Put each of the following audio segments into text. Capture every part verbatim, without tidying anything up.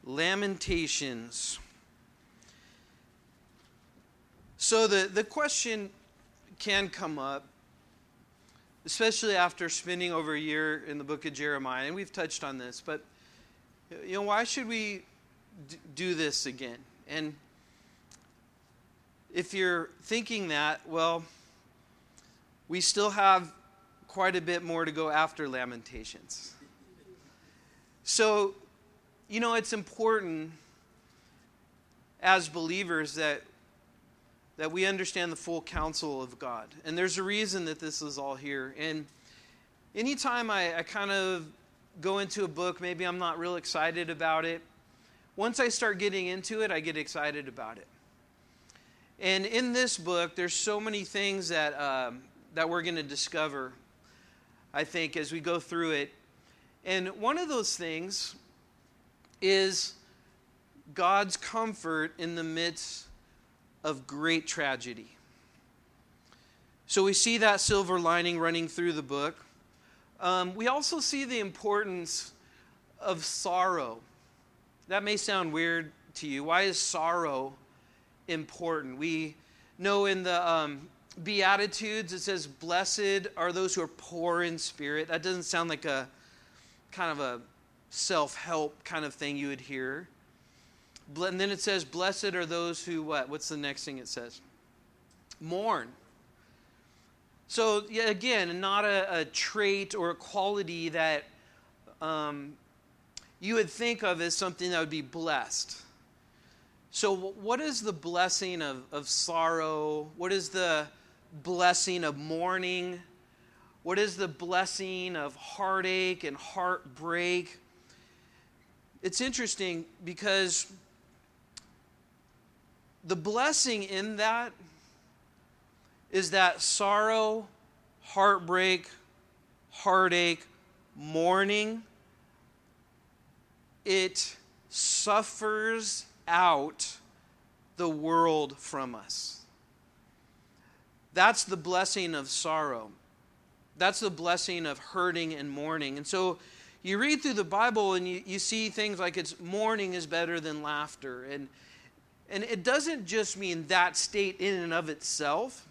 Lamentations. So the, the question can come up, especially after spending over a year in the book of Jeremiah, and we've touched on this, but you know, why should we d- do this again? And if you're thinking that, well, we still have quite a bit more to go after Lamentations. So, you know, it's important as believers that that we understand the full counsel of God. And there's a reason that this is all here. And anytime I, I kind of go into a book, maybe I'm not real excited about it. Once I start getting into it, I get excited about it. And in this book, there's so many things that um, that we're going to discover, I think, as we go through it. And one of those things is God's comfort in the midst of great tragedy. So we see that silver lining running through the book. Um, we also see the importance of sorrow. That may sound weird to you. Why is sorrow important? We know in the um, Beatitudes it says, "Blessed are those who are poor in spirit." That doesn't sound like a kind of a self-help kind of thing you would hear. And then it says, "Blessed are those who," what? What's the next thing it says? Mourn. So, yeah, again, not a, a trait or a quality that um, you would think of as something that would be blessed. So what is the blessing of, of sorrow? What is the blessing of mourning? What is the blessing of heartache and heartbreak? It's interesting because the blessing in that is that sorrow, heartbreak, heartache, mourning, it suffers out the world from us. That's the blessing of sorrow. That's the blessing of hurting and mourning. And so you read through the Bible and you, you see things like it's mourning is better than laughter. And And it doesn't just mean that state in and of itself.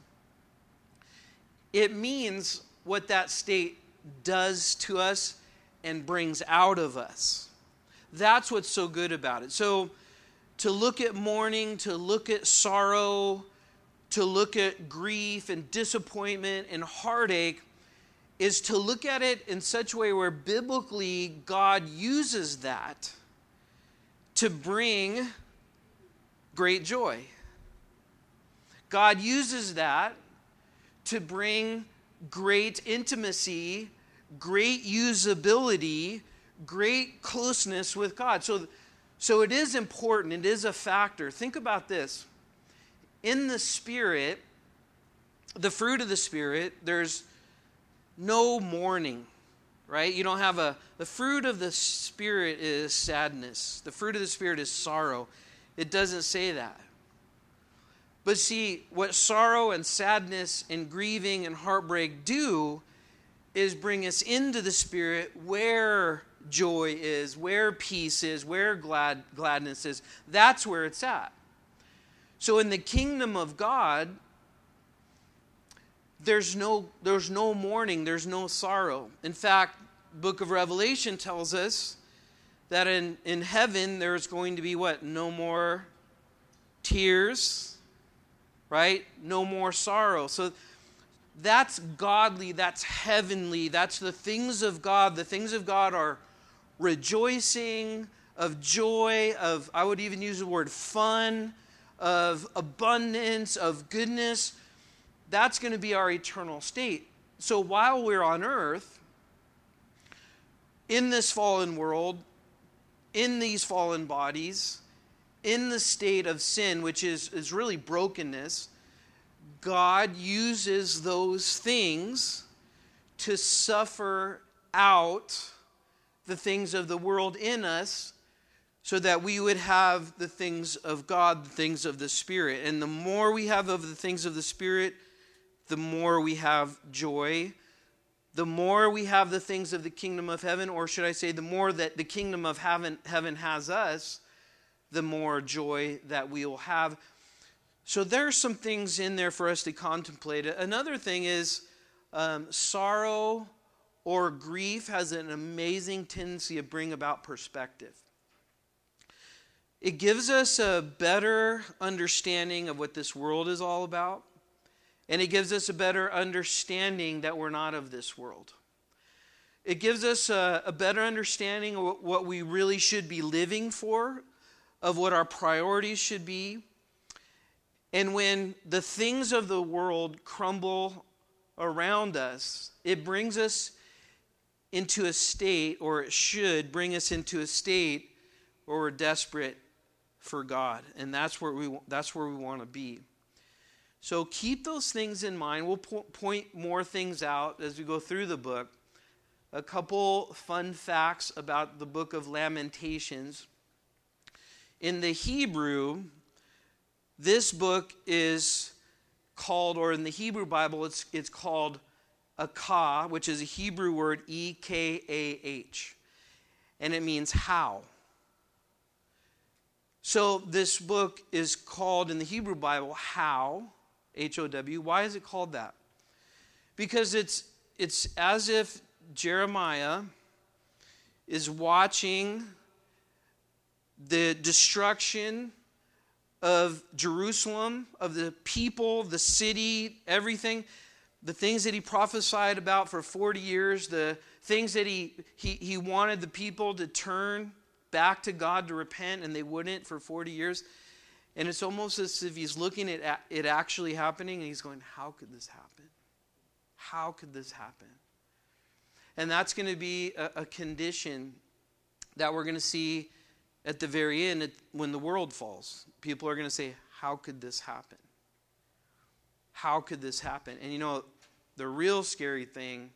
It means what that state does to us and brings out of us. That's what's so good about it. So to look at mourning, to look at sorrow, to look at grief and disappointment and heartache is to look at it in such a way where biblically God uses that to bring great joy. God uses that to bring great intimacy, great usability, great closeness with God. So, so it is important. It is a factor. Think about this. In the Spirit, the fruit of the Spirit, there's no mourning, right? You don't have a... The fruit of the Spirit is sadness. The fruit of the Spirit is sorrow. It doesn't say that. But see, what sorrow and sadness and grieving and heartbreak do is bring us into the Spirit where joy is, where peace is, where glad gladness is. That's where it's at. So in the kingdom of God, there's no, there's no mourning, there's no sorrow. In fact, the book of Revelation tells us that in, in heaven there's going to be what? No more tears, right? No more sorrow. So that's godly, that's heavenly, that's the things of God. The things of God are rejoicing, of joy, of, I would even use the word fun, of abundance, of goodness. That's going to be our eternal state. So while we're on earth, in this fallen world, in these fallen bodies, in the state of sin, which is, is really brokenness, God uses those things to suffer out the things of the world in us so that we would have the things of God, the things of the Spirit. And the more we have of the things of the Spirit, the more we have joy, the more we have the things of the kingdom of heaven, or should I say the more that the kingdom of heaven, heaven has us, the more joy that we will have. So there are some things in there for us to contemplate. Another thing is um, sorrow or grief has an amazing tendency to bring about perspective. It gives us a better understanding of what this world is all about. And it gives us a better understanding that we're not of this world. It gives us a, a better understanding of what we really should be living for, of what our priorities should be. And when the things of the world crumble around us, it brings us into a state, or it should bring us into a state where we're desperate for God. And that's where we that's where we want to be. So keep those things in mind. We'll po- point more things out as we go through the book. A couple fun facts about the book of Lamentations. In the Hebrew, this book is called, or in the Hebrew Bible, it's, it's called Ekah, which is a Hebrew word, E K A H. And it means how. So this book is called in the Hebrew Bible, How. H O W. Why is it called that? Because it's it's as if Jeremiah is watching the destruction of Jerusalem, of the people, the city, everything, the things that he prophesied about for forty years, the things that he he, he wanted the people to turn back to God, to repent, and they wouldn't for forty years. And it's almost as if he's looking at it actually happening, and he's going, how could this happen? How could this happen? And that's going to be a, a condition that we're going to see at the very end at, when the world falls. People are going to say, how could this happen? How could this happen? And you know, the real scary thing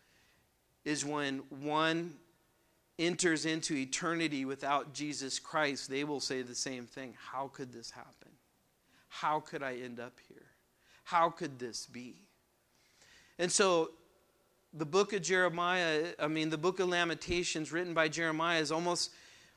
is when one enters into eternity without Jesus Christ, they will say the same thing. How could this happen? How could I end up here? How could this be? And so the book of Jeremiah, I mean, the book of Lamentations written by Jeremiah is almost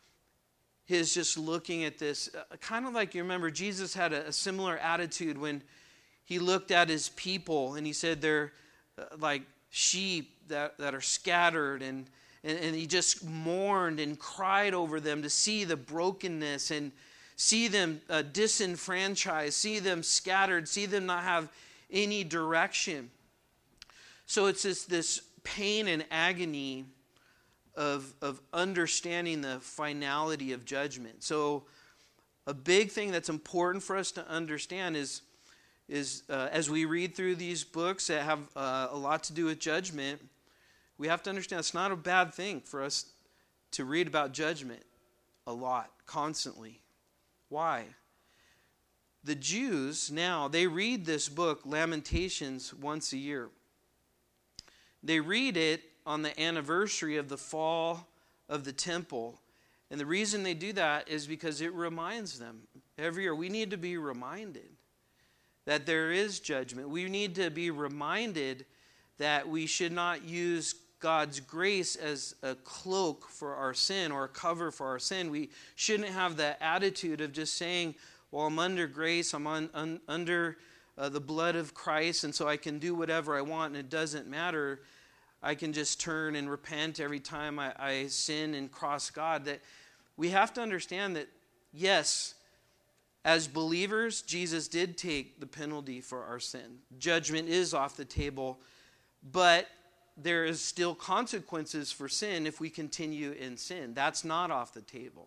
his just looking at this, uh, kind of like, you remember, Jesus had a, a similar attitude when he looked at his people and he said they're uh, like sheep that, that are scattered, and And, and he just mourned and cried over them to see the brokenness and see them uh, disenfranchised, see them scattered, see them not have any direction. So it's just this pain and agony of, of understanding the finality of judgment. So a big thing that's important for us to understand is, is uh, as we read through these books that have uh, a lot to do with judgment, we have to understand it's not a bad thing for us to read about judgment a lot, constantly. Why? The Jews now, they read this book, Lamentations, once a year. They read it on the anniversary of the fall of the temple. And the reason they do that is because it reminds them every year. We need to be reminded that there is judgment. We need to be reminded that we should not use God's grace as a cloak for our sin or a cover for our sin. We shouldn't have the attitude of just saying, well, I'm under grace, I'm on, un, under uh, the blood of Christ, and so I can do whatever I want, and it doesn't matter. I can just turn and repent every time I, I sin and cross God. That we have to understand that, yes, as believers, Jesus did take the penalty for our sin. Judgment is off the table, but there is still consequences for sin if we continue in sin. That's not off the table.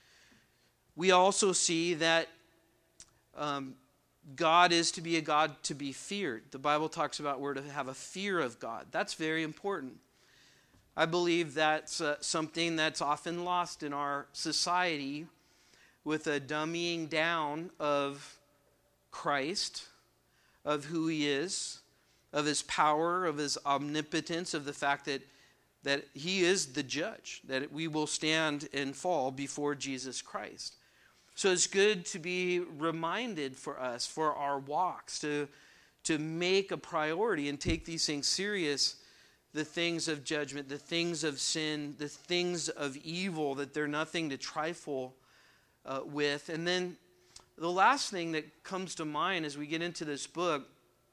We also see that um, God is to be a God to be feared. The Bible talks about we're to have a fear of God. That's very important. I believe that's uh, something that's often lost in our society with a dummying down of Christ, of who he is, of his power, of his omnipotence, of the fact that, that he is the judge, that we will stand and fall before Jesus Christ. So it's good to be reminded for us, for our walks, to, to make a priority and take these things serious, the things of judgment, the things of sin, the things of evil, that they're nothing to trifle uh, with. And then the last thing that comes to mind as we get into this book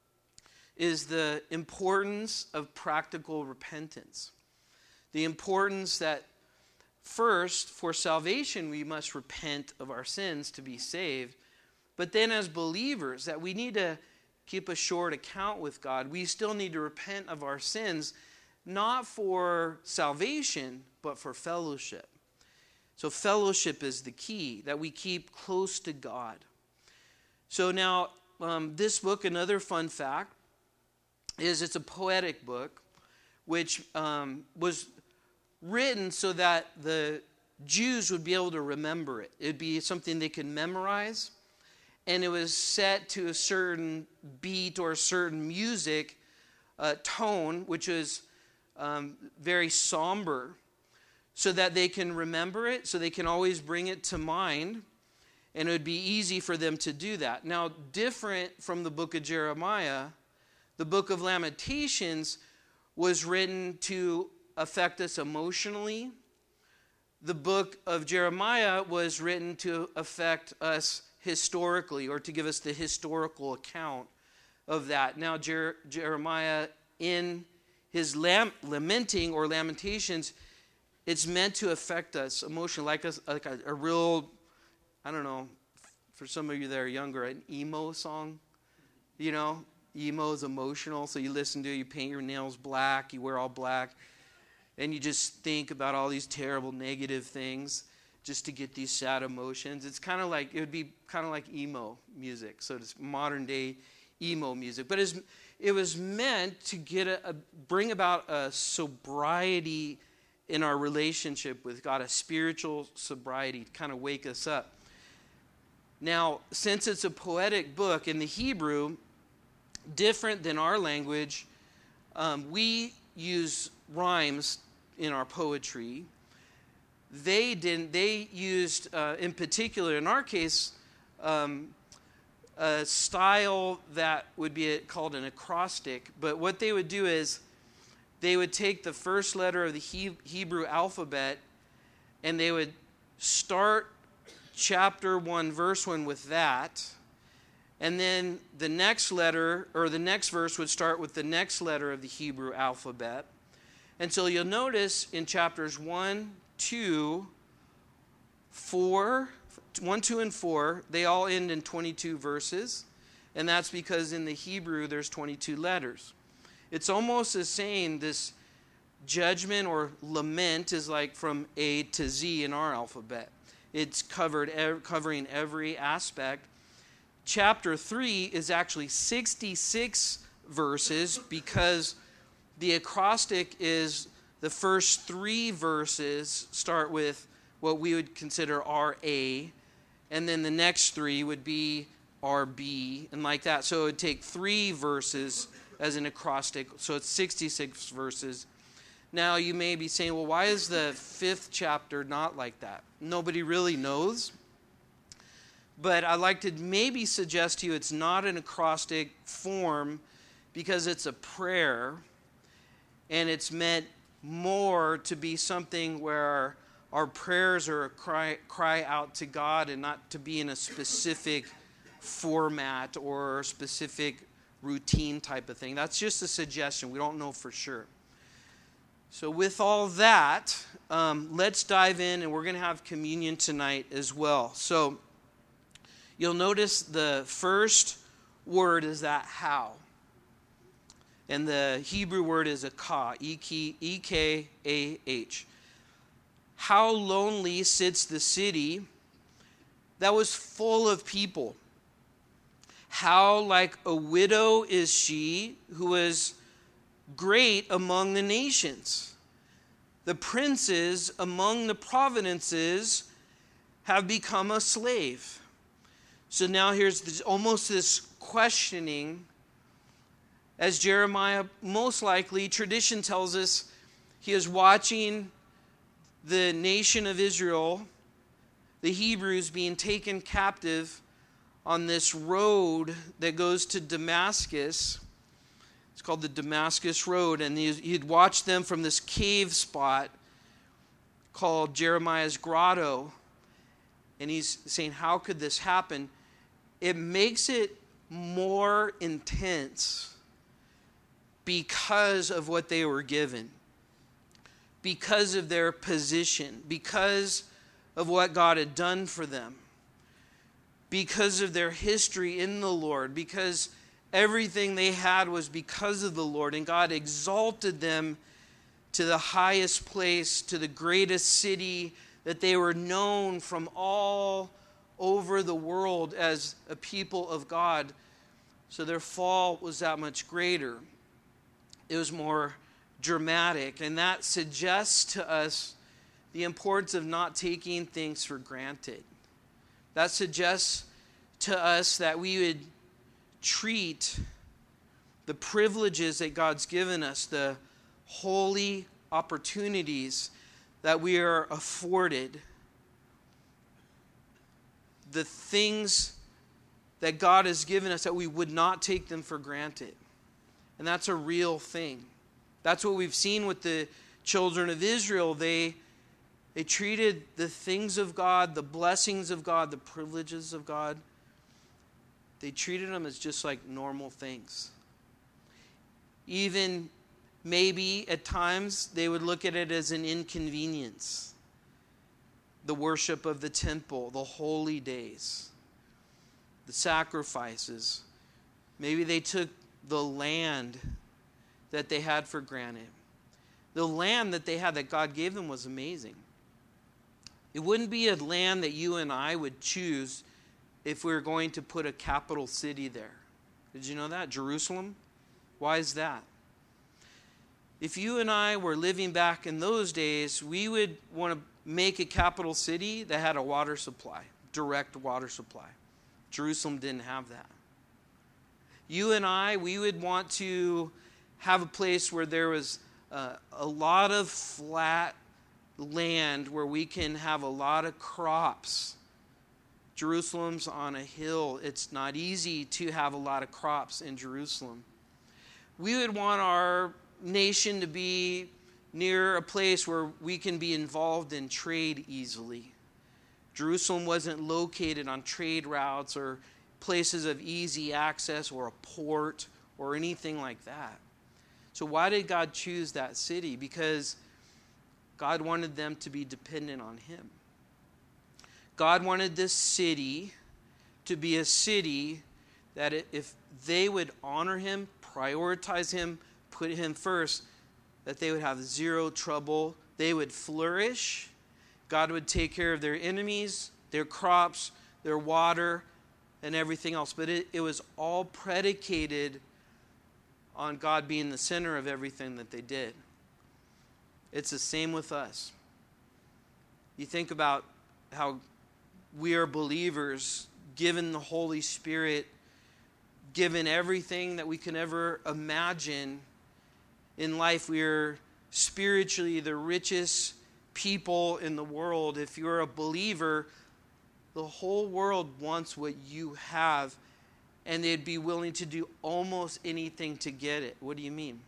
is the importance of practical repentance. The importance that first, for salvation, we must repent of our sins to be saved. But then as believers, that we need to keep a short account with God. We still need to repent of our sins, not for salvation, but for fellowship. So fellowship is the key, that we keep close to God. So now, um, this book, another fun fact, is it's a poetic book, which um, was written so that the Jews would be able to remember it. It would be something they could memorize. And it was set to a certain beat or a certain music uh, tone, which was um, very somber, so that they can remember it, so they can always bring it to mind, and it would be easy for them to do that. Now, different from the book of Jeremiah, the book of Lamentations was written to affect us emotionally. The book of Jeremiah was written to affect us historically, or to give us the historical account of that. Now, Jer- Jeremiah, in his lam- lamenting or lamentations, it's meant to affect us emotionally, like a, like a, a real, I don't know, for some of you that are younger, an emo song. You know, emo is emotional, so you listen to it, you paint your nails black, you wear all black, and you just think about all these terrible negative things just to get these sad emotions. It's kind of like, it would be kind of like emo music, so it's modern day emo music. But it's, it was meant to get a, a bring about a sobriety in our relationship with God, a spiritual sobriety, to kind of wake us up. Now, since it's a poetic book in the Hebrew, different than our language, um, we use rhymes in our poetry. They didn't. They used, uh, in particular, in our case, um, a style that would be a, called an acrostic. But what they would do is they would take the first letter of the he- Hebrew alphabet, and they would start chapter one, verse one with that. And then the next letter, or the next verse would start with the next letter of the Hebrew alphabet. And so you'll notice in chapters one, two, four, one, two, and four, they all end in twenty-two verses. And that's because in the Hebrew there's twenty-two letters. It's almost as saying this judgment or lament is like from A to Z in our alphabet. It's covered covering every aspect. Chapter three is actually sixty-six verses because the acrostic is the first three verses start with what we would consider R A, and then the next three would be R B, and like that. So it would take three verses as an acrostic, so it's sixty-six verses. Now you may be saying, well, why is the fifth chapter not like that? Nobody really knows. But I'd like to maybe suggest to you it's not an acrostic form because it's a prayer, and it's meant more to be something where our prayers are a cry, cry out to God, and not to be in a specific format or specific routine type of thing. That's just a suggestion. We don't know for sure. So with all that, um, let's dive in, and we're going to have communion tonight as well. So you'll notice the first word is that how. And the Hebrew word is akah, E K A H. How lonely sits the city that was full of people. How like a widow is she who is great among the nations. The princes among the provinces have become a slave. So now here's this, almost this questioning, as Jeremiah, most likely, tradition tells us, he is watching the nation of Israel, the Hebrews, being taken captive on this road that goes to Damascus. It's called the Damascus Road. And he'd watched them from this cave spot called Jeremiah's Grotto. And he's saying, how could this happen? It makes it more intense because of what they were given, because of their position, because of what God had done for them, because of their history in the Lord, because everything they had was because of the Lord, and God exalted them to the highest place, to the greatest city, that they were known from all over the world as a people of God. So their fall was that much greater. It was more dramatic, and that suggests to us the importance of not taking things for granted. That suggests to us that we would treat the privileges that God's given us, the holy opportunities that we are afforded, the things that God has given us, that we would not take them for granted. And that's a real thing. That's what we've seen with the children of Israel. They, they treated the things of God, the blessings of God, the privileges of God, they treated them as just like normal things. Even maybe at times they would look at it as an inconvenience. The worship of the temple, the holy days, the sacrifices. Maybe they took the land that they had for granted. The land that they had that God gave them was amazing. It wouldn't be a land that you and I would choose if we were going to put a capital city there. Did you know that? Jerusalem? Why is that? If you and I were living back in those days, we would want to make a capital city that had a water supply, direct water supply. Jerusalem didn't have that. You and I, we would want to have a place where there was uh, a lot of flat land where we can have a lot of crops. Jerusalem's on a hill. It's not easy to have a lot of crops in Jerusalem. We would want our nation to be near a place where we can be involved in trade easily. Jerusalem wasn't located on trade routes or places of easy access or a port or anything like that. So why did God choose that city? Because God wanted them to be dependent on Him. God wanted this city to be a city that if they would honor Him, prioritize Him, put Him first, that they would have zero trouble. They would flourish. God would take care of their enemies, their crops, their water, and everything else. But it, it was all predicated on God being the center of everything that they did. It's the same with us. You think about how we are believers, given the Holy Spirit, given everything that we can ever imagine in life. We are spiritually the richest people in the world. If you're a believer, the whole world wants what you have, and they'd be willing to do almost anything to get it. What do you mean?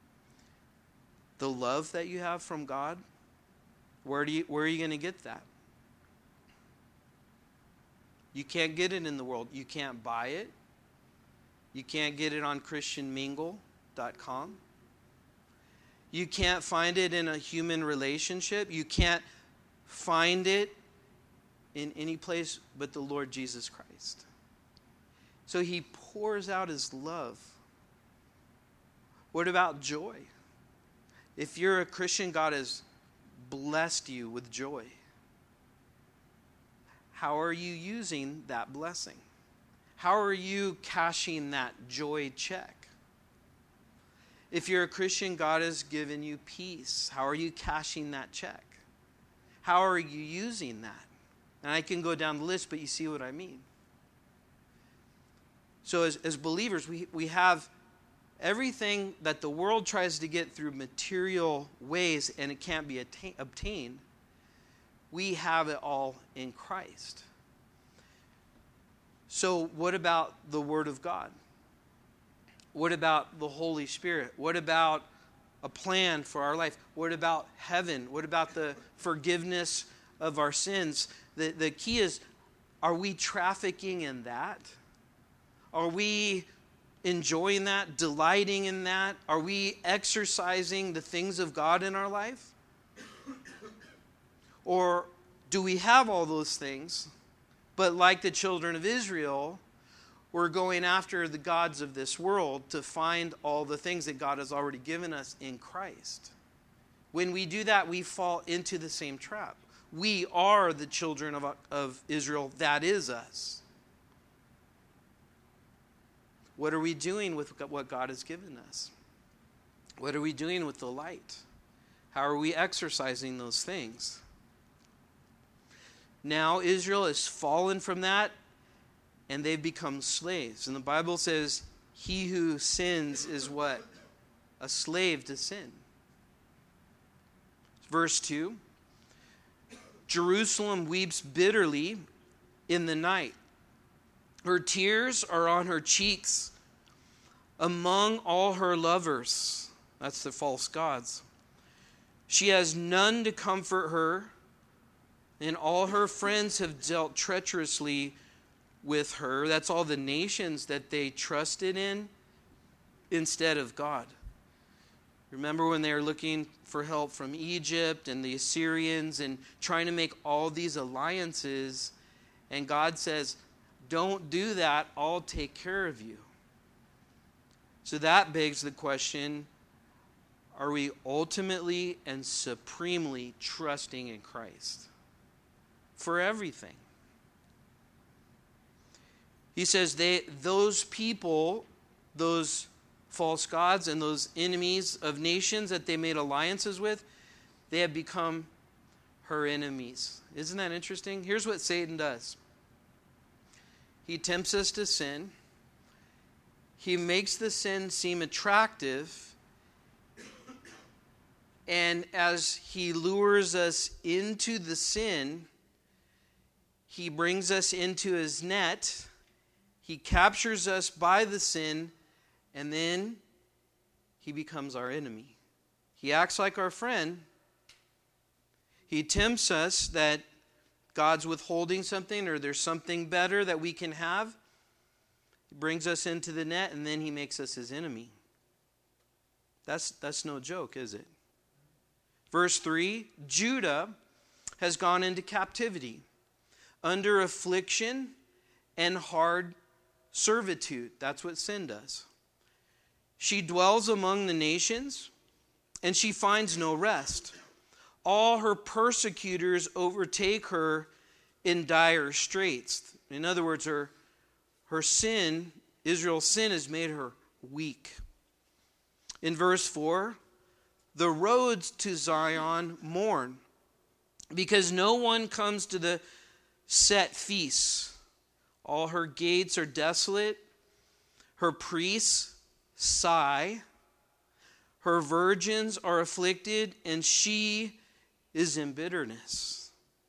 The love that you have from God? Where do you, where are you going to get that? You can't get it in the world. You can't buy it. You can't get it on Christian Mingle dot com. You can't find it in a human relationship. You can't find it in any place but the Lord Jesus Christ. So He pours out His love. What about joy? If you're a Christian, God has blessed you with joy. How are you using that blessing? How are you cashing that joy check? If you're a Christian, God has given you peace. How are you cashing that check? How are you using that? And I can go down the list, but you see what I mean. So as, as believers, we, we have everything that the world tries to get through material ways and it can't be attain, obtained. We have it all in Christ. So what about the Word of God? What about the Holy Spirit? What about a plan for our life? What about heaven? What about the forgiveness of our sins? The, the key is, are we trafficking in that? Are we enjoying that, delighting in that? Are we exercising the things of God in our life? Or do we have all those things, but like the children of Israel, we're going after the gods of this world to find all the things that God has already given us in Christ? When we do that, we fall into the same trap. We are the children of, of Israel. That is us. What are we doing with what God has given us? What are we doing with the light? How are we exercising those things? Now Israel has fallen from that, and they've become slaves. And the Bible says, he who sins is what? A slave to sin. Verse two, Jerusalem weeps bitterly in the night. Her tears are on her cheeks among all her lovers. That's the false gods. She has none to comfort her, and all her friends have dealt treacherously with her. That's all the nations that they trusted in instead of God. Remember when they were looking for help from Egypt and the Assyrians and trying to make all these alliances, and God says, don't do that, I'll take care of you. So that begs the question, are we ultimately and supremely trusting in Christ for everything? He says they, those people, those false gods and those enemies of nations that they made alliances with, they have become her enemies. Isn't that interesting? Here's what Satan does. He tempts us to sin. He makes the sin seem attractive. And as he lures us into the sin, he brings us into his net. He captures us by the sin, and then he becomes our enemy. He acts like our friend. He tempts us that God's withholding something or there's something better that we can have. He brings us into the net, and then he makes us his enemy. That's, that's no joke, is it? Verse three, Judah has gone into captivity under affliction and hard servitude. That's what sin does. She dwells among the nations, and she finds no rest. All her persecutors overtake her in dire straits. In other words, her, her sin, Israel's sin, has made her weak. In verse four, the roads to Zion mourn, because no one comes to the set feasts. All her gates are desolate. Her priests sigh. Her virgins are afflicted, and she is in bitterness.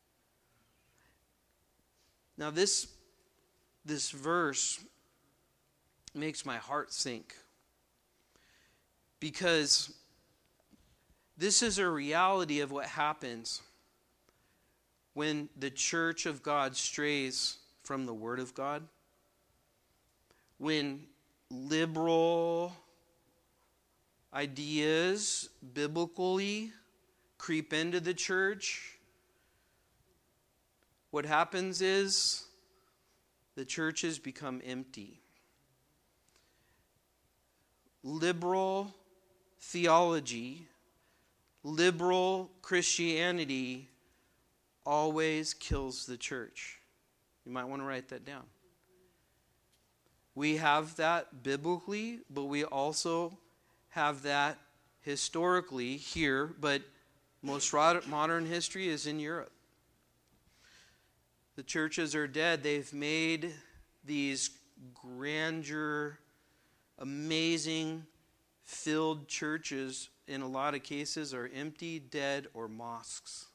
Now this, this verse makes my heart sink, because this is a reality of what happens when the church of God strays from the Word of God. When liberal ideas, biblically, creep into the church, what happens is the churches become empty. Liberal theology, liberal Christianity always kills the church. You might want to write that down. We have that biblically, but we also have that historically here, but most modern history is in Europe. The churches are dead. They've made these grandeur, amazing, filled churches, in a lot of cases, are empty, dead, or mosques.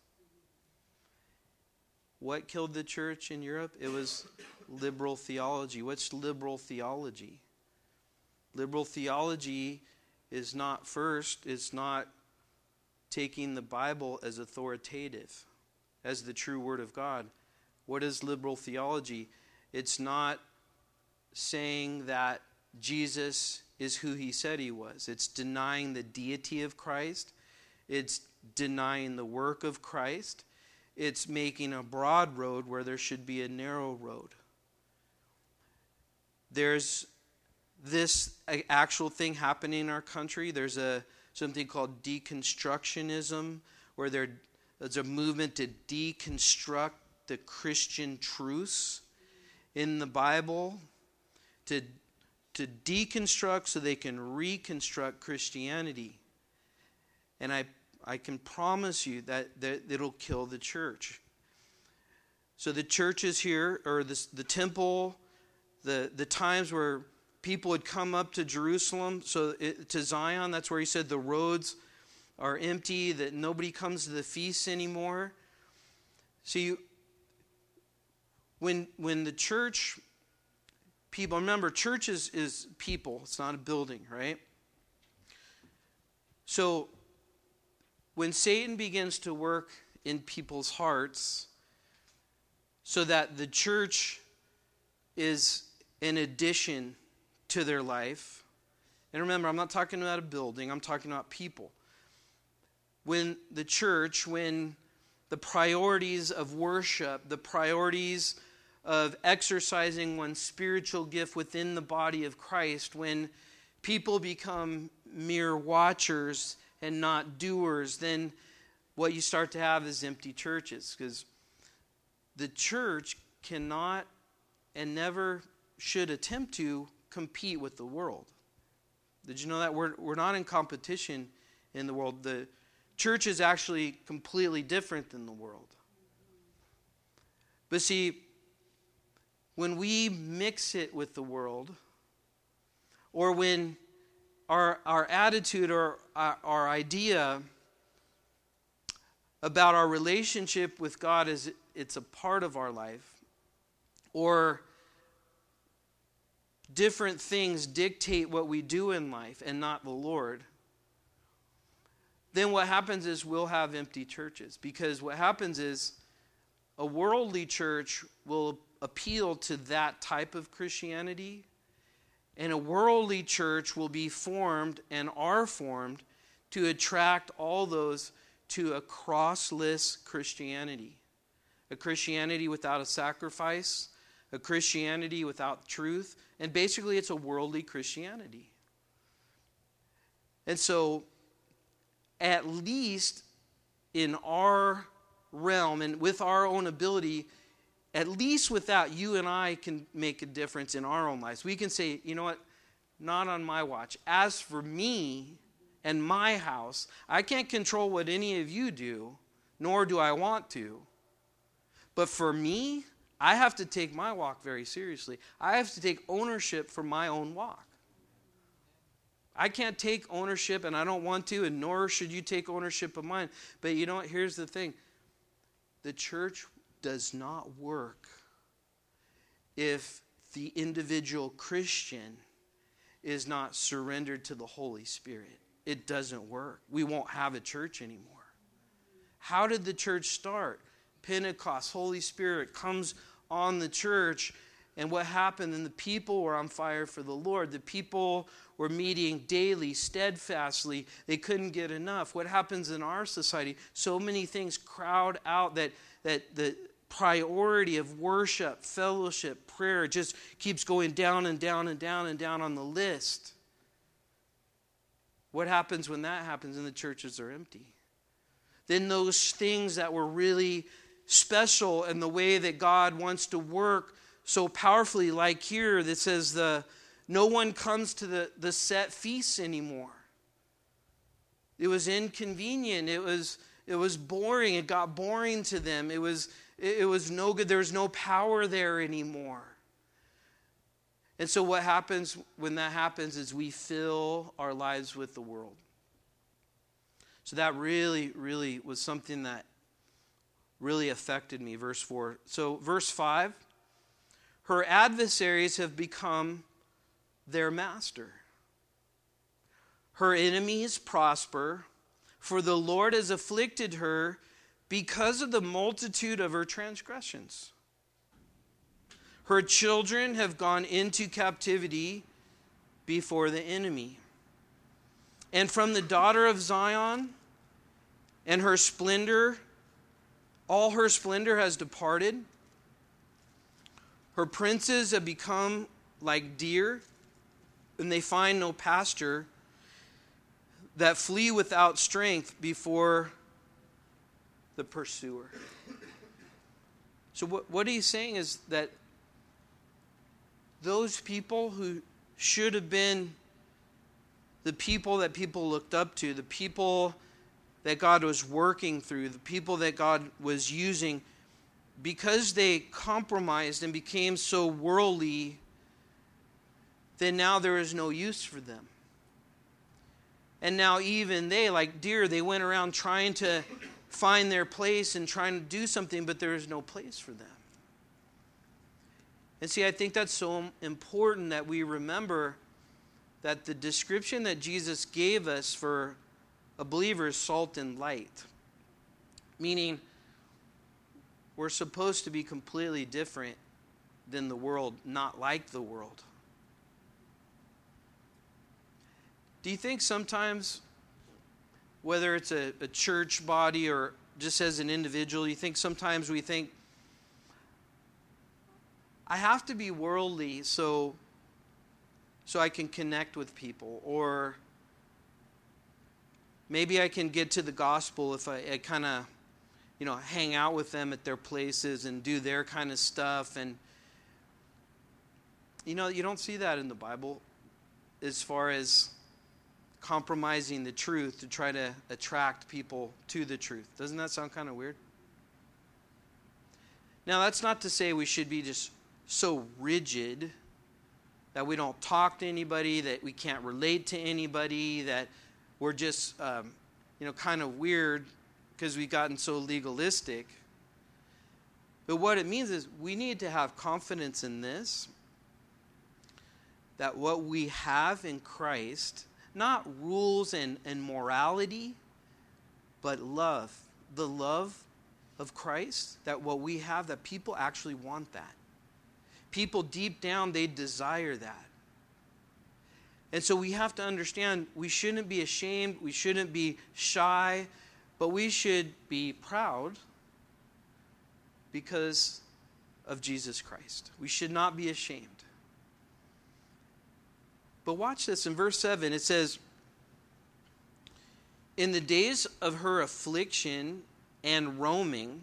What killed the church in Europe? It was liberal theology. What's liberal theology? Liberal theology is not first, it's not taking the Bible as authoritative, as the true Word of God. What is liberal theology? It's not saying that Jesus is who he said he was. It's denying the deity of Christ. It's denying the work of Christ. It's making a broad road where there should be a narrow road. There's this actual thing happening in our country. There's a something called deconstructionism, where there, there's a movement to deconstruct the Christian truths in the Bible, to, to deconstruct so they can reconstruct Christianity. And I, I can promise you that, that it'll kill the church. So the churches here, or the, the temple, the, the times where people would come up to Jerusalem, so it, to Zion, that's where he said the roads are empty, that nobody comes to the feasts anymore. See, when when the church, people, remember, church is, is people, it's not a building, right? So when Satan begins to work in people's hearts so that the church is an addition to their life. And remember, I'm not talking about a building, I'm talking about people. When the church, when the priorities of worship, the priorities of exercising one's spiritual gift within the body of Christ, when people become mere watchers and not doers, then what you start to have is empty churches. Because the church cannot and never should attempt to compete with the world. Did you know that? We're, we're not in competition in the world. The church is actually completely different than the world. But see, when we mix it with the world, or when our, our attitude or our, our idea about our relationship with God is it's a part of our life, or different things dictate what we do in life and not the Lord, then what happens is we'll have empty churches. Because what happens is a worldly church will appeal to that type of Christianity, and a worldly church will be formed and are formed to attract all those to a crossless Christianity. A Christianity without a sacrifice, a Christianity without truth, and basically it's a worldly Christianity. And so, at least in our realm and with our own ability, at least with that, you and I can make a difference in our own lives. We can say, you know what, not on my watch. As for me and my house, I can't control what any of you do, nor do I want to. But for me, I have to take my walk very seriously. I have to take ownership for my own walk. I can't take ownership, and I don't want to, and nor should you take ownership of mine. But you know what? Here's the thing. The church does not work if the individual Christian is not surrendered to the Holy Spirit. It doesn't work. We won't have a church anymore. How did the church start? Pentecost, Holy Spirit comes on the church, and what happened? And the people were on fire for the Lord. The people were meeting daily, steadfastly. They couldn't get enough. What happens in our society? So many things crowd out that, that the priority of worship, fellowship, prayer just keeps going down and down and down and down on the list. What happens when that happens and the churches are empty? Then those things that were really special and the way that God wants to work so powerfully, like here that says the no one comes to the, the set feasts anymore. It was inconvenient. It was it was boring. It got boring to them. It was it, it was no good. There was no power there anymore. And so what happens when that happens is we fill our lives with the world. So that really, really was something that really affected me, verse four. So verse five, her adversaries have become their master. her enemies prosper, for the Lord has afflicted her because of the multitude of her transgressions. Her children have gone into captivity before the enemy. And from the daughter of Zion and her splendor, all her splendor has departed. Her princes have become like deer, and they find no pasture, that flee without strength before the pursuer. So what, what he's saying is that those people who should have been the people that people looked up to, the people that God was working through, the people that God was using, because they compromised and became so worldly, then now there is no use for them. And now even they, like deer, they went around trying to find their place and trying to do something, but there is no place for them. And see, I think that's so important that we remember that the description that Jesus gave us for a believer is salt and light. Meaning, we're supposed to be completely different than the world, not like the world. Do you think sometimes, whether it's a, a church body or just as an individual, you think sometimes we think, I have to be worldly so, so I can connect with people, or maybe I can get to the gospel if I, I kind of, you know, hang out with them at their places and do their kind of stuff. And, you know, you don't see that in the Bible as far as compromising the truth to try to attract people to the truth. Doesn't that sound kind of weird? Now, that's not to say we should be just so rigid that we don't talk to anybody, that we can't relate to anybody, that we're just, um, you know, kind of weird because we've gotten so legalistic. But what it means is we need to have confidence in this, that what we have in Christ, not rules and, and morality, but love. The love of Christ, that what we have, that people actually want that. People deep down, they desire that. And so we have to understand we shouldn't be ashamed, we shouldn't be shy, but we should be proud because of Jesus Christ. We should not be ashamed. But watch this in verse seven. It says, in the days of her affliction and roaming,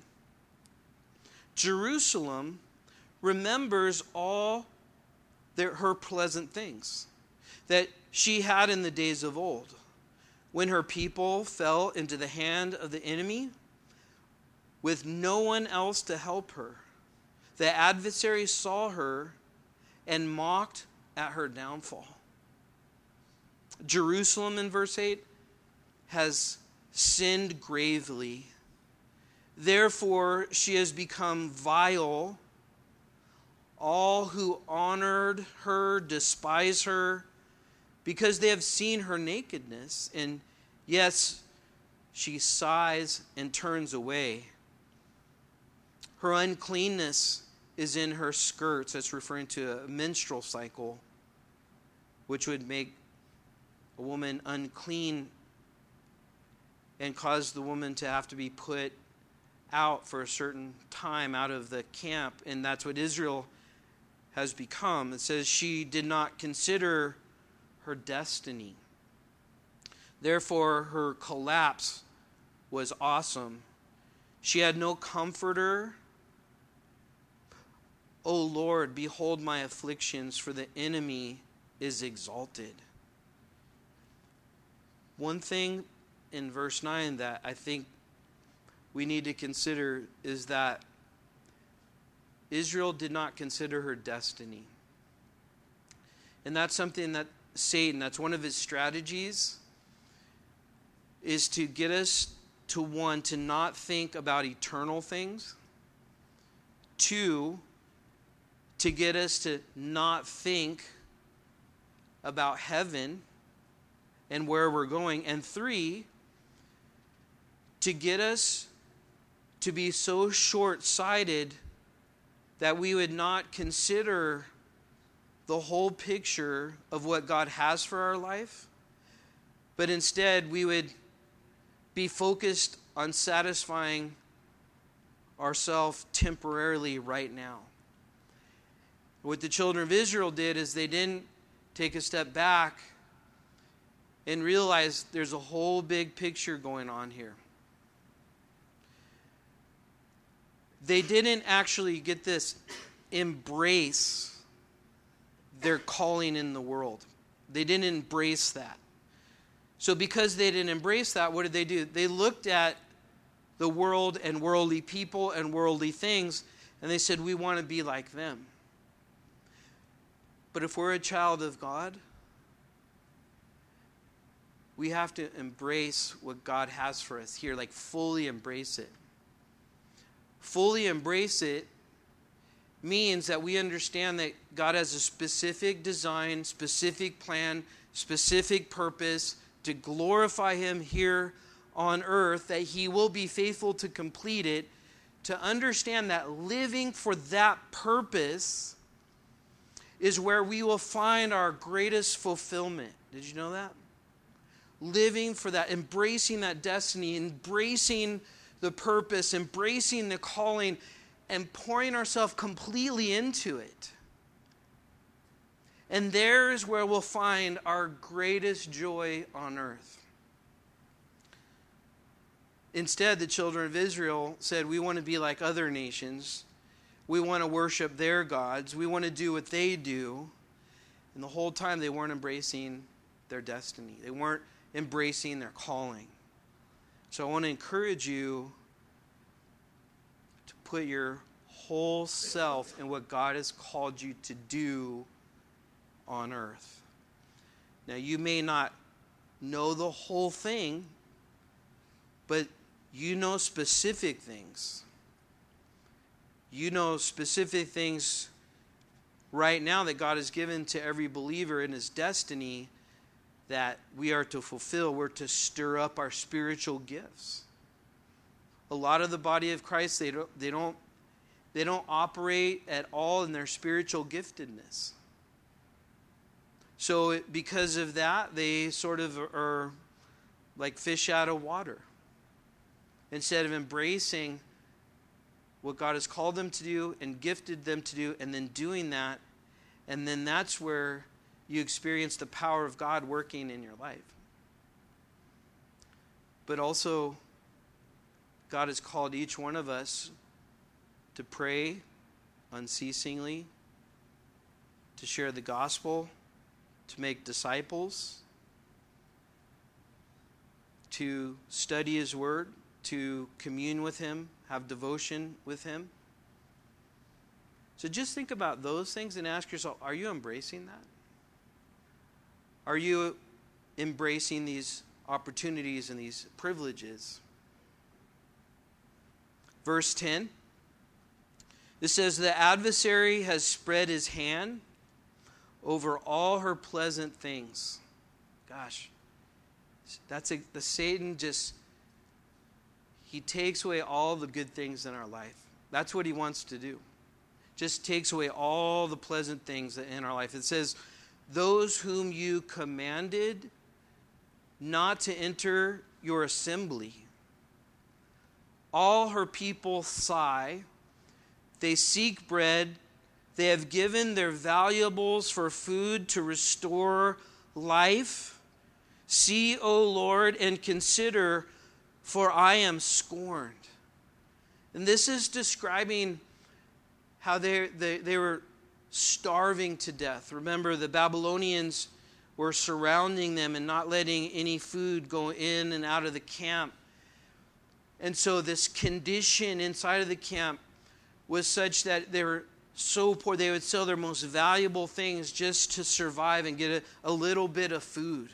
Jerusalem remembers all their, her pleasant things that she had in the days of old, when her people fell into the hand of the enemy with no one else to help her. The adversary saw her and mocked at her downfall. Jerusalem, in verse eight, has sinned gravely. Therefore, she has become vile. All who honored her despise her, because they have seen her nakedness. And yes, she sighs and turns away. Her uncleanness is in her skirts. That's referring to a menstrual cycle, which would make a woman unclean and cause the woman to have to be put out for a certain time out of the camp. And that's what Israel has become. It says she did not consider her destiny. Therefore, her collapse was awesome. She had no comforter. O Lord, behold my afflictions, for the enemy is exalted. One thing in verse nine that I think we need to consider is that Israel did not consider her destiny. And that's something that Satan, that's one of his strategies, is to get us to, one, to not think about eternal things. Two, to get us to not think about heaven and where we're going. And three, to get us to be so short-sighted that we would not consider the whole picture of what God has for our life, but instead we would be focused on satisfying ourselves temporarily right now. What the children of Israel did is they didn't take a step back and realize there's a whole big picture going on here. They didn't actually, get this, embrace their calling in the world. They didn't embrace that. So because they didn't embrace that, what did they do? They looked at the world and worldly people and worldly things, and they said, we want to be like them. But if we're a child of God, we have to embrace what God has for us here, like fully embrace it. Fully embrace it means that we understand that God has a specific design, specific plan, specific purpose to glorify Him here on earth, that He will be faithful to complete it, to understand that living for that purpose is where we will find our greatest fulfillment. Did you know that? Living for that, embracing that destiny, embracing the purpose, embracing the calling, and pouring ourselves completely into it. And there's where we'll find our greatest joy on earth. Instead, the children of Israel said, we want to be like other nations. We want to worship their gods. We want to do what they do. And the whole time they weren't embracing their destiny. They weren't embracing their calling. So I want to encourage you to put your whole self in what God has called you to do on earth. Now, you may not know the whole thing, but you know specific things. You know specific things right now that God has given to every believer in his destiny that we are to fulfill. We're to stir up our spiritual gifts. A lot of the body of Christ, they don't, they don't, they don't operate at all in their spiritual giftedness. So it, because of that, they sort of are like fish out of water. Instead of embracing what God has called them to do and gifted them to do, and then doing that, and then that's where you experience the power of God working in your life. But also, God has called each one of us to pray unceasingly, to share the gospel, to make disciples, to study His Word, to commune with Him, have devotion with Him. So just think about those things and ask yourself, are you embracing that? Are you embracing these opportunities and these privileges? Verse ten, it says, the adversary has spread his hand over all her pleasant things. Gosh, that's a, the Satan just, he takes away all the good things in our life. That's what he wants to do. Just takes away all the pleasant things in our life. It says, those whom you commanded not to enter your assembly. All her people sigh. They seek bread. They have given their valuables for food to restore life. See, O Lord, and consider, for I am scorned. And this is describing how they, they, they were starving to death. Remember, the Babylonians were surrounding them and not letting any food go in and out of the camp. And so this condition inside of the camp was such that they were so poor, they would sell their most valuable things just to survive and get a, a little bit of food.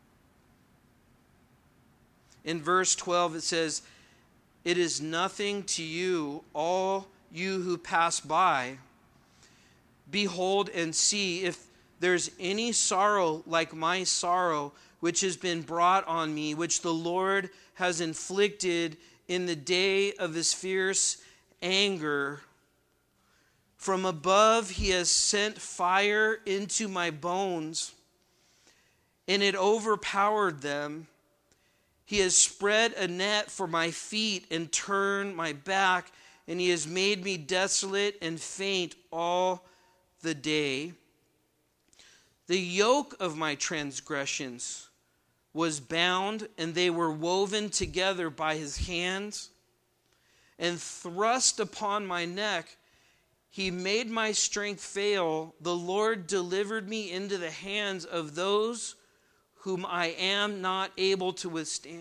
In verse twelve it says, it is nothing to you, all you who pass by. Behold and see if there's any sorrow like my sorrow, which has been brought on me, which the Lord has inflicted in the day of his fierce anger. From above he has sent fire into my bones, and it overpowered them. He has spread a net for my feet and turned my back, and he has made me desolate and faint all the day. The yoke of my transgressions was bound, and they were woven together by his hands, and thrust upon my neck. He made my strength fail. The Lord delivered me into the hands of those whom I am not able to withstand.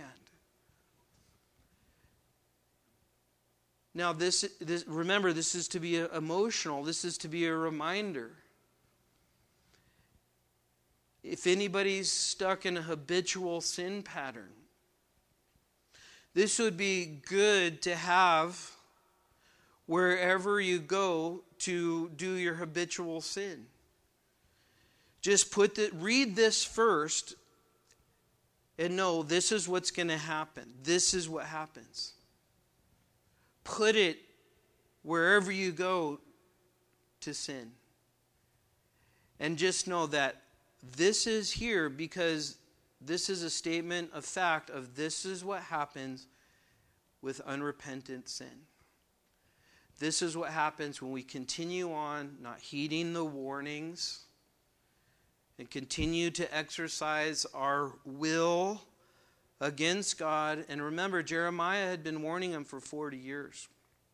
Now, this, this remember, this is to be emotional. This is to be a reminder. If anybody's stuck in a habitual sin pattern, this would be good to have wherever you go to do your habitual sin. Just put the, read this first and know this is what's going to happen. This is what happens. Put it wherever you go to sin. And just know that this is here because this is a statement of fact of this is what happens with unrepentant sin. This is what happens when we continue on not heeding the warnings and continue to exercise our will against God. And remember, Jeremiah had been warning them for forty years.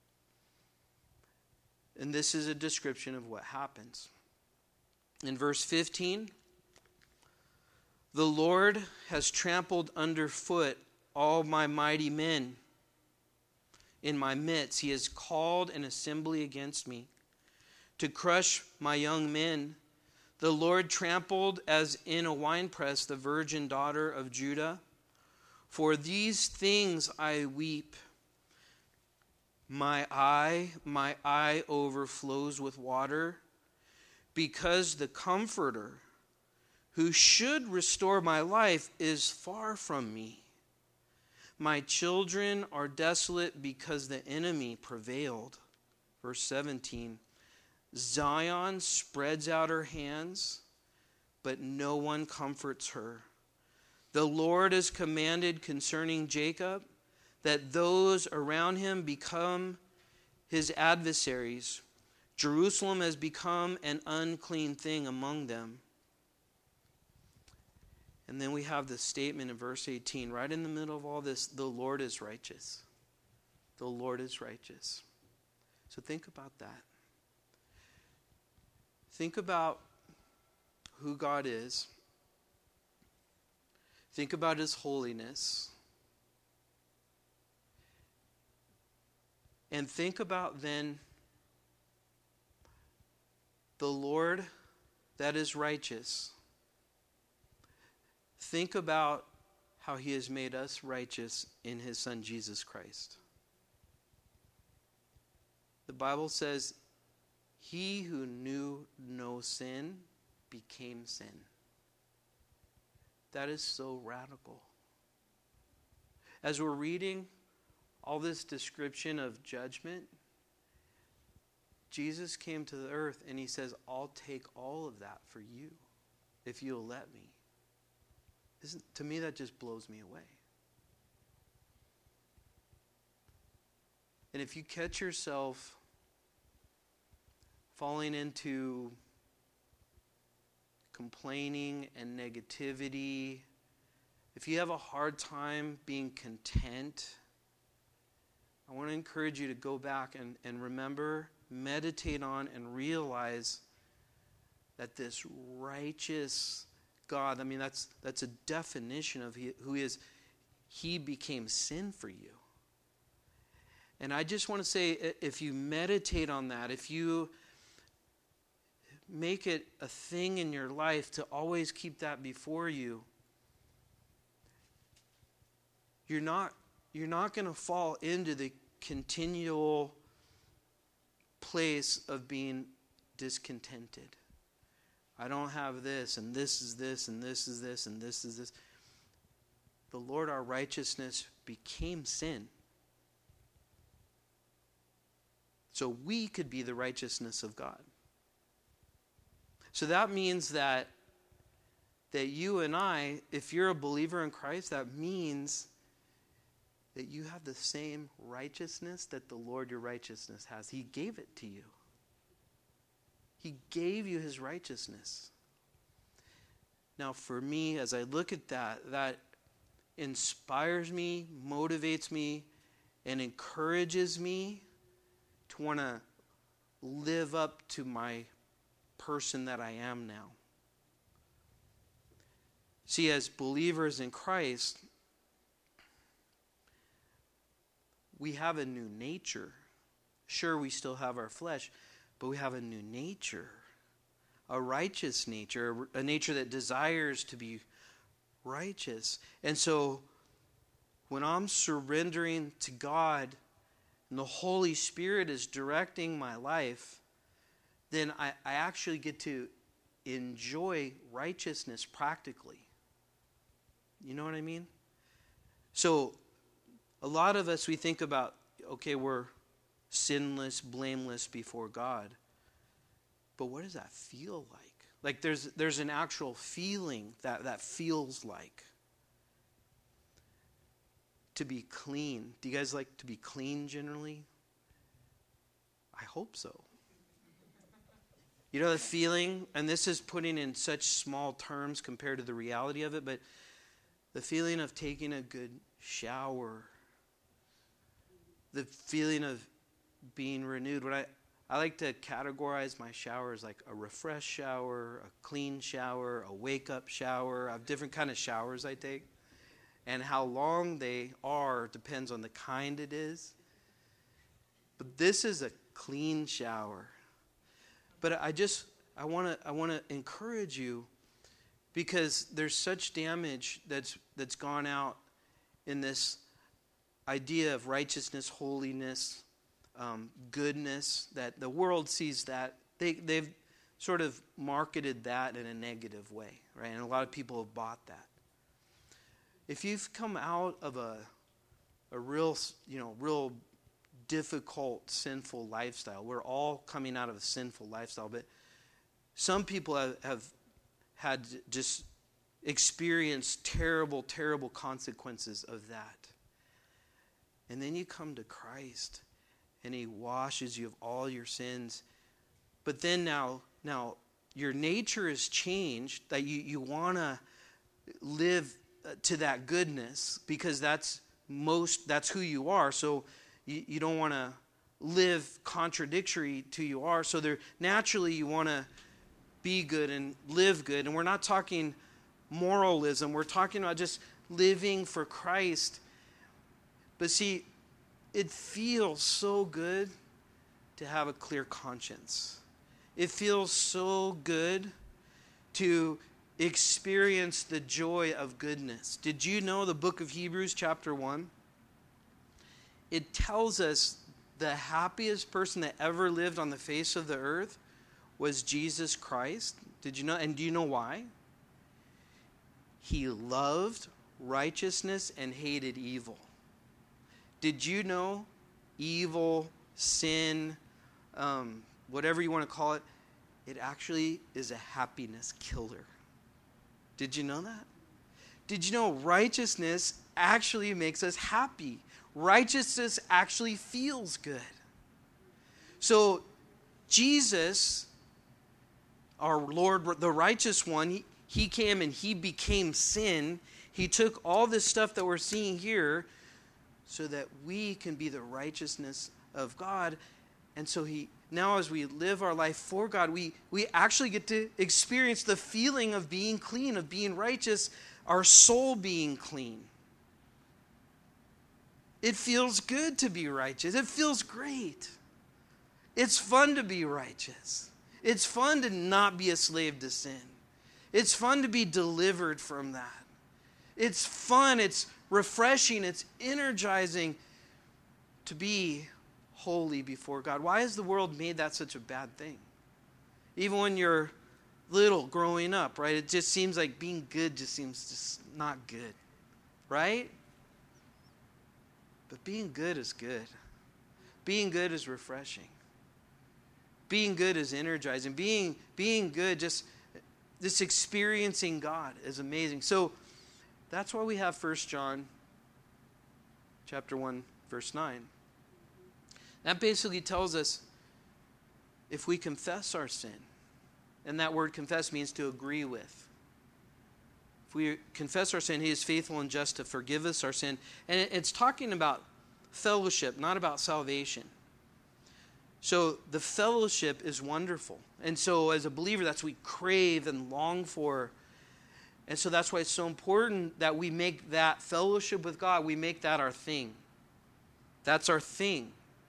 And this is a description of what happens. In verse fifteen, the Lord has trampled underfoot all my mighty men. In my midst, he has called an assembly against me to crush my young men. The Lord trampled as in a winepress the virgin daughter of Judah. For these things I weep. My eye, my eye overflows with water, because the Comforter, who should restore my life, is far from me. My children are desolate because the enemy prevailed. Verse seventeen, Zion spreads out her hands, but no one comforts her. The Lord has commanded concerning Jacob that those around him become his adversaries. Jerusalem has become an unclean thing among them. And then we have the statement in verse eighteen, right in the middle of all this, the Lord is righteous. The Lord is righteous. So think about that. Think about who God is. Think about his holiness. And think about then the Lord that is righteous. Think about how he has made us righteous in his Son, Jesus Christ. The Bible says, he who knew no sin became sin. That is so radical. As we're reading all this description of judgment, Jesus came to the earth and he says, I'll take all of that for you if you'll let me. Isn't, to me, that just blows me away. And if you catch yourself falling into complaining and negativity, if you have a hard time being content, I want to encourage you to go back and, and remember, meditate on, and realize that this righteous God, I mean, that's that's a definition of he, who he is. He became sin for you. And I just want to say, if you meditate on that, if you make it a thing in your life to always keep that before you, you're not you're not going to fall into the continual place of being discontented. I don't have this, and this is this, and this is this, and this is this. the Lord our righteousness became sin, so we could be the righteousness of God. So that means that that you and I, if you're a believer in Christ, that means that you have the same righteousness that the Lord your righteousness has. He gave it to you. He gave you his righteousness. Now for me, as I look at that, that inspires me, motivates me, and encourages me to want to live up to my person that I am now. See, as believers in Christ, we have a new nature. Sure, we still have our flesh, but we have a new nature, a righteous nature, a nature that desires to be righteous. And so when I'm surrendering to God and the Holy Spirit is directing my life, then I, I actually get to enjoy righteousness practically. You know what I mean? So a lot of us, we think about, okay, we're sinless, blameless before God. But what does that feel like? Like there's there's an actual feeling that that feels like. To be clean. Do you guys like to be clean generally? I hope so. You know the feeling, and this is putting in such small terms compared to the reality of it, but the feeling of taking a good shower. The feeling of being renewed. What I, I like to categorize my showers like a refresh shower, a clean shower, a wake-up shower. I have different kind of showers I take. And how long they are depends on the kind it is. But this is a clean shower. But I just, I want to I want to encourage you, because there's such damage that's that's gone out in this idea of righteousness, holiness, um, goodness, that the world sees that. They, they've sort of marketed that in a negative way, right? And a lot of people have bought that. If you've come out of a a real, you know, real difficult, sinful lifestyle, we're all coming out of a sinful lifestyle, but some people have, have had just experienced terrible, terrible consequences of that. And then you come to Christ, and he washes you of all your sins. But then now, now your nature is changed, that you, you want to live to that goodness, because that's most that's who you are. So you, you don't want to live contradictory to who you are. So there naturally you want to be good and live good. And we're not talking moralism. We're talking about just living for Christ. But see, it feels so good to have a clear conscience. It feels so good to experience the joy of goodness. Did you know the book of Hebrews chapter one? It tells us the happiest person that ever lived on the face of the earth was Jesus Christ. Did you know? And do you know why? He loved righteousness and hated evil. Did you know evil, sin, um, whatever you want to call it, it actually is a happiness killer? Did you know that? Did you know righteousness actually makes us happy? Righteousness actually feels good. So Jesus, our Lord, the righteous one, he, he came and he became sin. He took all this stuff that we're seeing here so that we can be the righteousness of God. And so he now as we live our life for God, we, we actually get to experience the feeling of being clean, of being righteous, our soul being clean. It feels good to be righteous. It feels great. It's fun to be righteous. It's fun to not be a slave to sin. It's fun to be delivered from that. It's fun, it's refreshing, it's energizing to be holy before God. Why has the world made that such a bad thing? Even when you're little, growing up, right? It just seems like being good just seems just not good, right? But being good is good. Being good is refreshing. Being good is energizing. Being, being good, just, just experiencing God is amazing. So that's why we have First John chapter one, verse nine. That basically tells us if we confess our sin, and that word confess means to agree with. If we confess our sin, he is faithful and just to forgive us our sin. And it's talking about fellowship, not about salvation. So the fellowship is wonderful. And so as a believer, that's what we crave and long for. And so that's why it's so important that we make that fellowship with God, we make that our thing. That's our thing.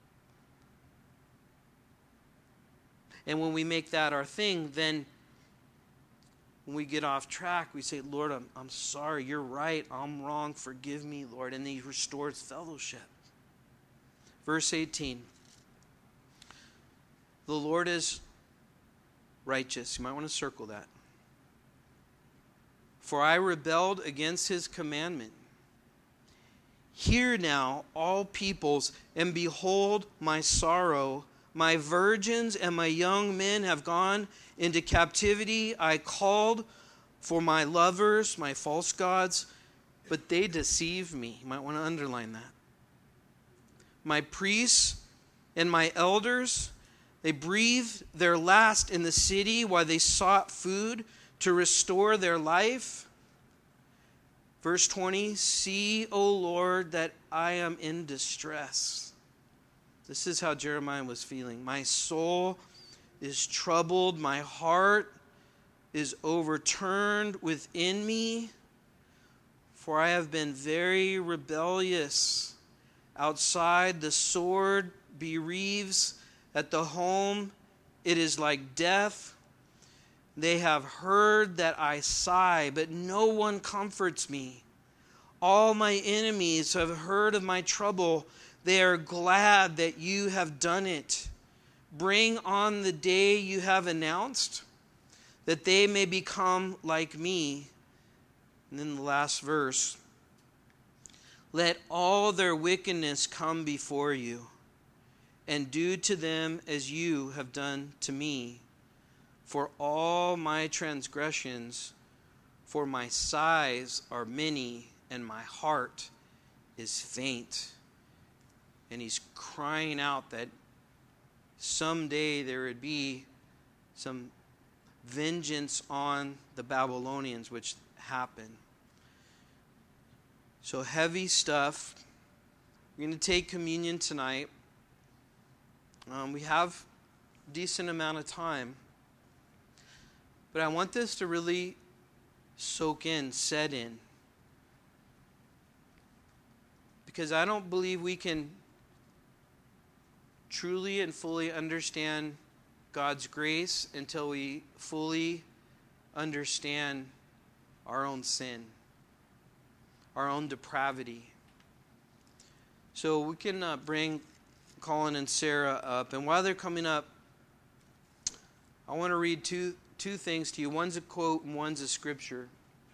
And when we make that our thing, then when we get off track, we say, Lord, I'm, I'm sorry, you're right, I'm wrong, forgive me, Lord. And he restores fellowship. Verse eighteen. The Lord is righteous. You might want to circle that. For I rebelled against his commandment. Hear now, all peoples, and behold my sorrow. My virgins and my young men have gone into captivity. I called for my lovers, my false gods, but they deceive me. You might want to underline that. My priests and my elders, they breathed their last in the city while they sought food to restore their life. Verse twenty, see, O Lord, that I am in distress. This is how Jeremiah was feeling. My soul is troubled. My heart is overturned within me. For I have been very rebellious. Outside the sword bereaves. At the home it is like death. They have heard that I sigh, but no one comforts me. All my enemies have heard of my trouble. They are glad that you have done it. Bring on the day you have announced, that they may become like me. And then the last verse. Let all their wickedness come before you, and do to them as you have done to me. For all my transgressions, for my sighs are many, and my heart is faint. And he's crying out that someday there would be some vengeance on the Babylonians, which happened. So heavy stuff. We're going to take communion tonight. Um, we have a decent amount of time. But I want this to really soak in, set in. Because I don't believe we can truly and fully understand God's grace until we fully understand our own sin, our own depravity. So we can uh, bring Colin and Sarah up. And while they're coming up, I want to read two, two things to you. One's a quote and one's a scripture.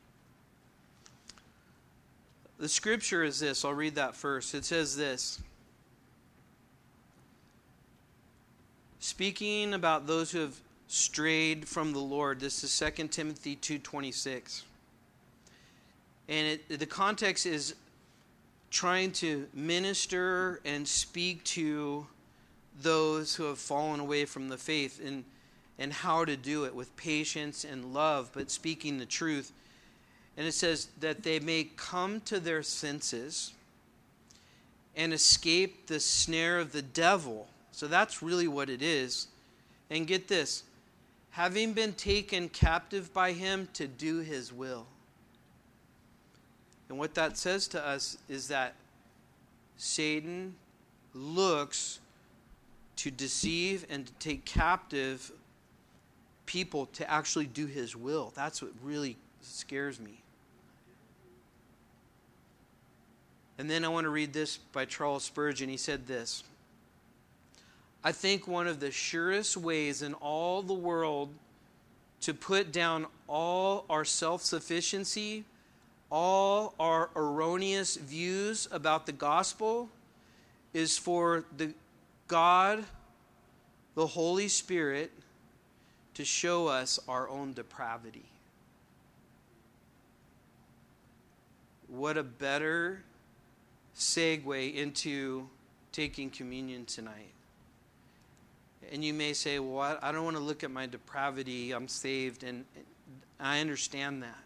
The scripture is this. I'll read that first. It says this. Speaking about those who have strayed from the Lord, this is Second Timothy two twenty-six. And it, the context is trying to minister and speak to those who have fallen away from the faith, and, and how to do it with patience and love, but speaking the truth. And it says that they may come to their senses and escape the snare of the devil. So that's really what it is. And get this, having been taken captive by him to do his will. And what that says to us is that Satan looks to deceive and to take captive people to actually do his will. That's what really scares me. And then I want to read this by Charles Spurgeon. He said this. I think one of the surest ways in all the world to put down all our self-sufficiency all our erroneous views about the gospel is for the God, the Holy Spirit, to show us our own depravity. What a better segue into taking communion tonight. And you may say, well, I don't want to look at my depravity. I'm saved. And I understand that.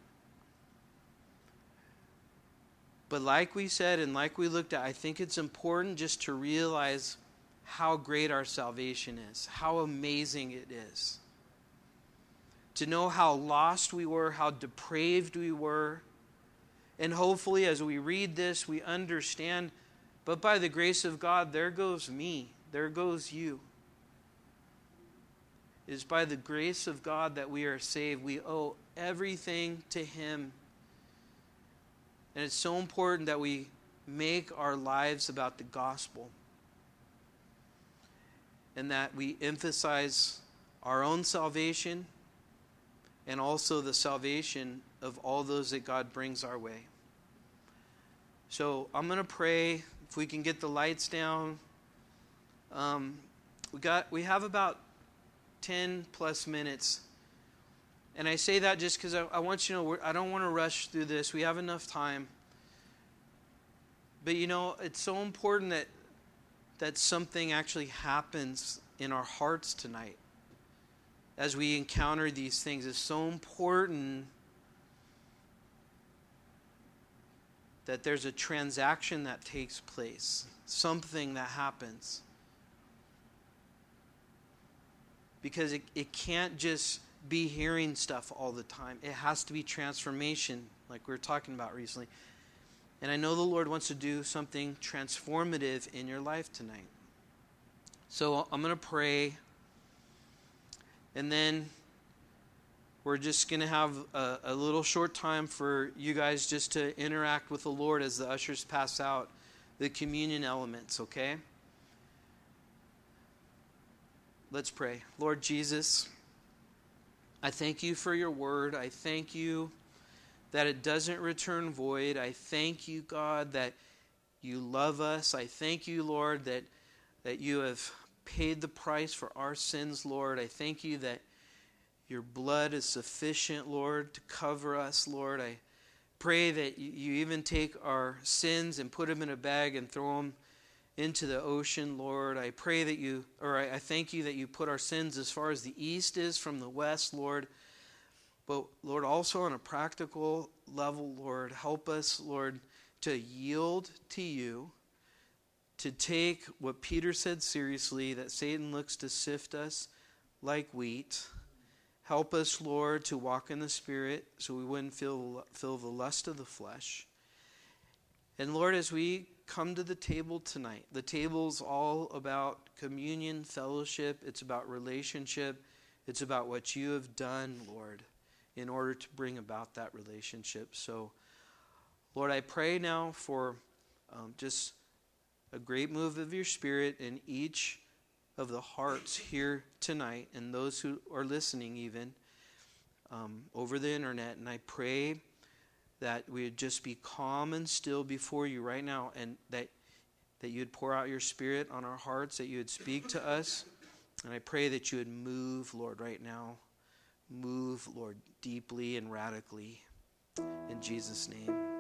But like we said and like we looked at, I think it's important just to realize how great our salvation is, how amazing it is. To know how lost we were, how depraved we were. And hopefully as we read this, we understand, but by the grace of God, there goes me, there goes you. It is by the grace of God that we are saved. We owe everything to Him. And it's so important that we make our lives about the gospel. And that we emphasize our own salvation and also the salvation of all those that God brings our way. So I'm going to pray. If we can get the lights down. Um, we got we have about ten plus minutes. And I say that just because I, I want you to know, we're, I don't want to rush through this. We have enough time. But you know, it's so important that that something actually happens in our hearts tonight. As we encounter these things, it's so important that there's a transaction that takes place. Something that happens. Because it, it can't just be hearing stuff all the time. It has to be transformation, like we were talking about recently. And I know the Lord wants to do something transformative in your life tonight. So I'm going to pray. And then we're just going to have a, a little short time for you guys just to interact with the Lord as the ushers pass out the communion elements, okay? Let's pray. Lord Jesus, I thank you for your word. I thank you that it doesn't return void. I thank you, God, that you love us. I thank you, Lord, that, that you have paid the price for our sins, Lord. I thank you that your blood is sufficient, Lord, to cover us, Lord. I pray that you even take our sins and put them in a bag and throw them into the ocean, Lord. I pray that you, or I, I thank you that you put our sins as far as the east is from the west, Lord. But, Lord, also on a practical level, Lord, help us, Lord, to yield to you, to take what Peter said seriously, that Satan looks to sift us like wheat. Help us, Lord, to walk in the Spirit so we wouldn't feel, feel the lust of the flesh. And, Lord, as we come to the table tonight, the table's all about communion, fellowship. It's about relationship. It's about what you have done, Lord, in order to bring about that relationship. So, Lord, I pray now for um, just a great move of your Spirit in each of the hearts here tonight and those who are listening even um, over the internet. And I pray that we would just be calm and still before you right now, and that, that you would pour out your Spirit on our hearts, that you would speak to us. And I pray that you would move, Lord, right now. Move, Lord, deeply and radically. In Jesus' name.